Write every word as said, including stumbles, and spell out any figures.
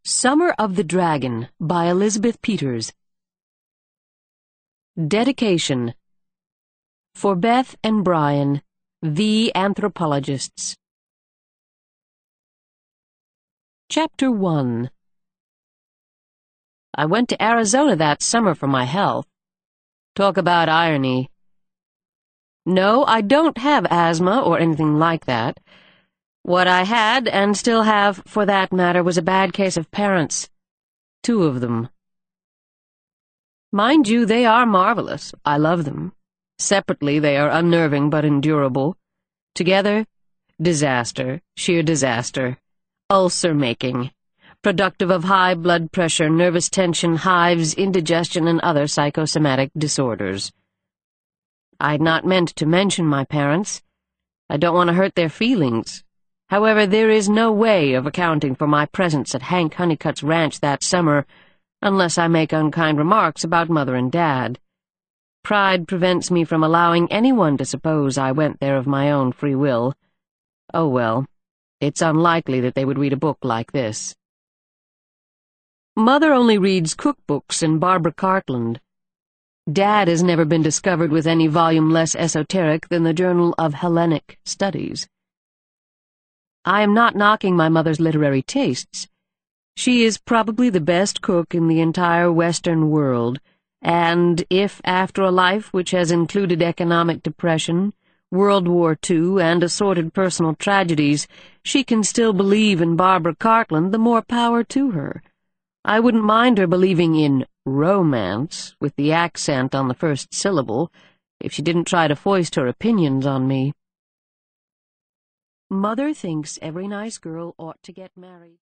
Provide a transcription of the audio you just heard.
Summer of the Dragon by Elizabeth Peters. Dedication. For Beth and Brian, the Anthropologists. Chapter one. I went to Arizona that summer for my health. Talk about irony. No, I don't have asthma or anything like that. What I had, and still have, for that matter, was a bad case of parents. Two of them. Mind you, they are marvelous. I love them. Separately, they are unnerving but endurable. Together, disaster, sheer disaster. Ulcer-making. Productive of high blood pressure, nervous tension, hives, indigestion, and other psychosomatic disorders. I had not meant to mention my parents. I don't want to hurt their feelings. However, there is no way of accounting for my presence at Hank Honeycutt's ranch that summer, unless I make unkind remarks about Mother and Dad. Pride prevents me from allowing anyone to suppose I went there of my own free will. Oh well, it's unlikely that they would read a book like this. Mother only reads cookbooks and Barbara Cartland. Dad has never been discovered with any volume less esoteric than the Journal of Hellenic Studies. I am not knocking my mother's literary tastes. She is probably the best cook in the entire Western world, and if, after a life which has included economic depression, World War Two, and assorted personal tragedies, she can still believe in Barbara Cartland, the more power to her. I wouldn't mind her believing in romance, with the accent on the first syllable, if she didn't try to foist her opinions on me. Mother thinks every nice girl ought to get married.